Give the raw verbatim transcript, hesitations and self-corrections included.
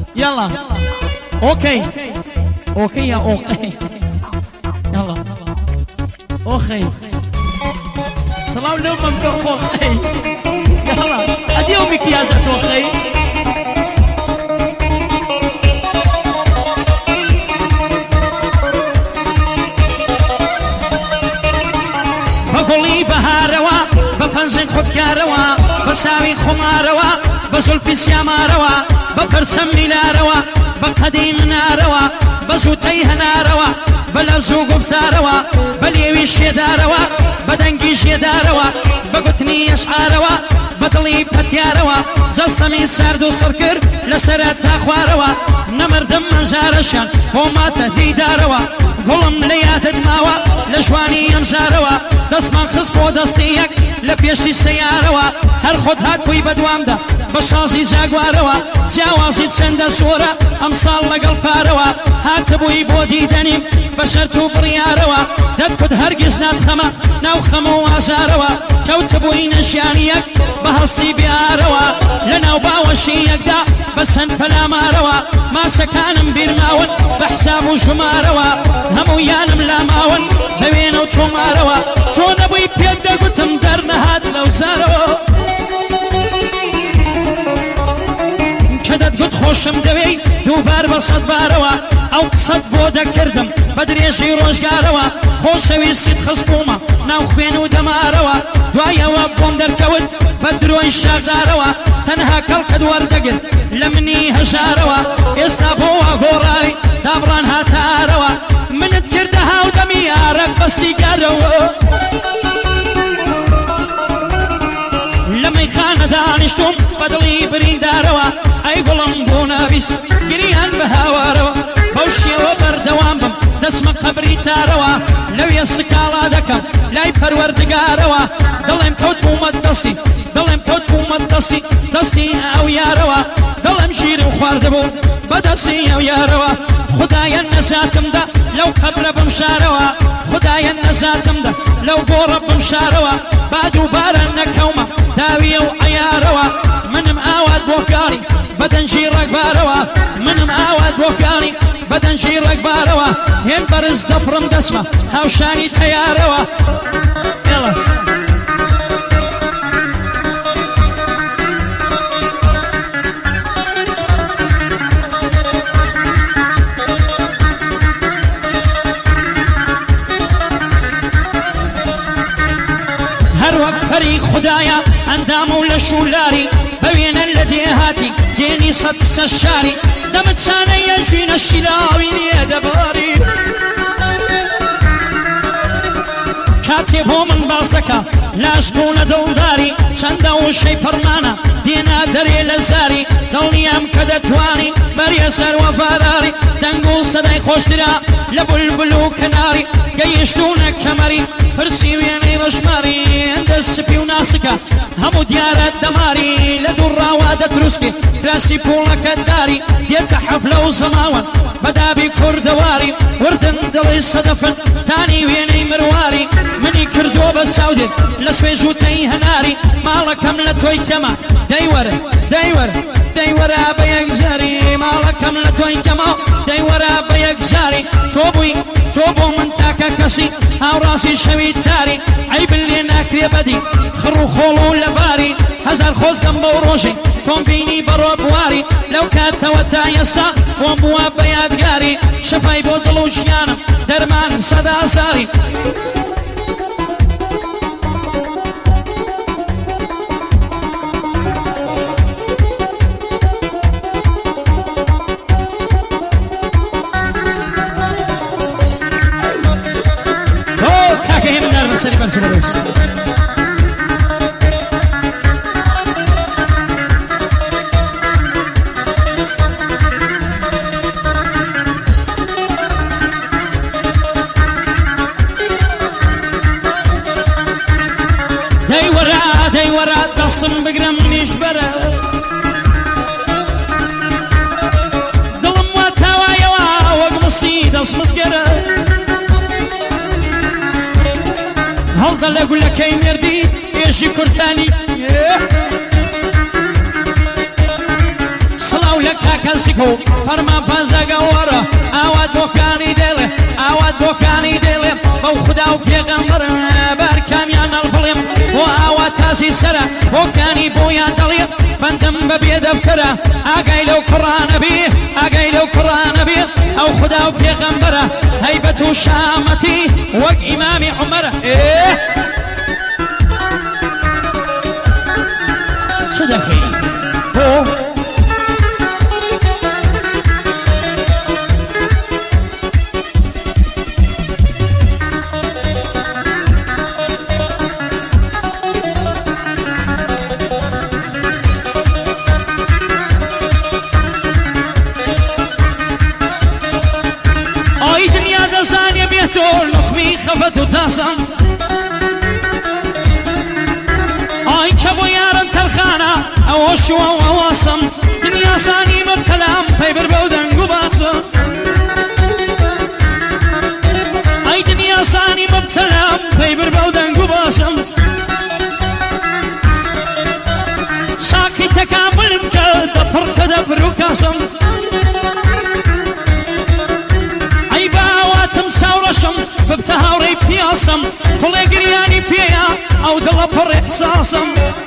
يلا اوكي اوكي يا اوكي يلا اوكي صلاة لو من اوكي يلا اديو مكياجات اوكي بقولي بهاروا بپنزن خودکاروا بساوی خماروا بزلفی سیاماروا بپرسم میلاروا بقدیم ناروا بزوتی هناروا بلرزو گفتاروا بلیوی شیداروا بدنگی شیداروا بگوتنی اشعاروا بدلی پتیاروا زستمی سرد و سرکر لسرت خواروا نمردم منزارشان وما تهدیداروا قلم لیادت ماوا لجوانی امزاروا دست من خص بو دستیک لپیشی سیاروا هر خود هاکوی بدوام ده بشازی زاگواروا جوازی چند سورا امسال لگل پاروا هات بوی بو دیدنیم بشرتو بریاروا دد کد هرگز نادخما ناو خمو آزاروا کوت بوی نشانیک بهستی بیاروا لناو باوشیک دا بسن فلاماروا ما سکانم بیرماون بحساب و شماروا همو یانم لاماون ببینو چوماروا تو نبوی پید دگوتم در نهاد لوزاروا کدت گوت خوشم دوی دوبار بسد باروا او قصد بودا کردم بدریجی روزگاروا خوشویستید خصبوما ناو خوین و دماروا دوایا بوم در کود بدروی شاگداروا تنها کلکد وردگل لمنی هزاروا استابوا غورای دابران هاتاروا منت کردها و دمی عرق بسیگاروا لمی خانه دانشتم بدلی برینداروا ای گلم بونا بیس گریان بهاواروا بوشی و بردوام بم دسم قبری تاروا لوی السکالا دکم لای پروردگاروا دلم کوت بومد دسی دلم کوت بومد دسی دسی او یاروا دلم جیر و خوارد بو بدسی او یاروا خدای نزاتم دا لو قبر بمشاروا خدای نزاتم دا لو قور بمشاروا بعد بارا نكوما داوي و عياروا منم آواد بوكاري بدن جيرك باروا منم آواد بوكاري بدن جيرك باروا هين برز دفرم دسمه هاوشاني تياروا يلا هر وقت فريق خدايا اندامو لشولاري بوين الذي هاتي ديني صدق الشاري دمت ساني يجين الشلاوي لي دباري كاتبو من باسكا لاشقون دولداري سندو شي فرمانا دينا دري لزاري دوليام كدتواني بري سر وفاراري دنقو صداي خوشترا لبلبلو كناري قيشتونا كمري فرسي ويني مشماري عند السبي وناسكا همو ديارة دماري لدورا وادت روسكي راسي بولك الداري ديت حفلة وزماون بدا بكر دواري وردن دلي صدفن تاني ويني مرواري مني كردو بالسعودي لسويجو تيه ناري مالك ملتوي كما دايور دايور دايور بيك زاري مالك ملتوي كما دايور بيك زاري توبوي توبو من تاكا كسي هاو راسي شوي تاري عيب اللي ناكري بدي خرو خولو لباري هزار خوز دم وروجي كون فيني برو بواري لو كانت وتايسا ومبوا بياد قاري شفاي بودلو جيانا درمان صدا ساري سري بس بس داي ورا داي ورا تصم بقرم نشبره ظلم وتوايا وقمصي دص مسقره هل اقول لك اي مردي ايش كرتاني صلاو لك هكا كزكو فرما بازاقا ورا اواد دوكاني ديله اواد دوكاني ديله بو خدا وبيغمبر باركاميان البليم واواد تاسي سرا وكاني بويا دليم بندم ببيد افترا اقاي لو قران بيه اقاي لو قران بيه او خدا وبيغمبره هيبة شامتي وق امامي عمره ايه صدقي هو اي دنيا دزاني بيتول نخمي خفت وتاسم اي كبو يارن تلخانا اوش وواصم دنيا ساني مبتلام فيبر بودن قباصم اي دنيا ساني مبتلام فيبر بودن قباصم ساكي تكامل مكال دفر كدفر وكاسم اي باواتم ساورشم ببتهاوري بياسم كل قرياني بيا او دل بر احساسم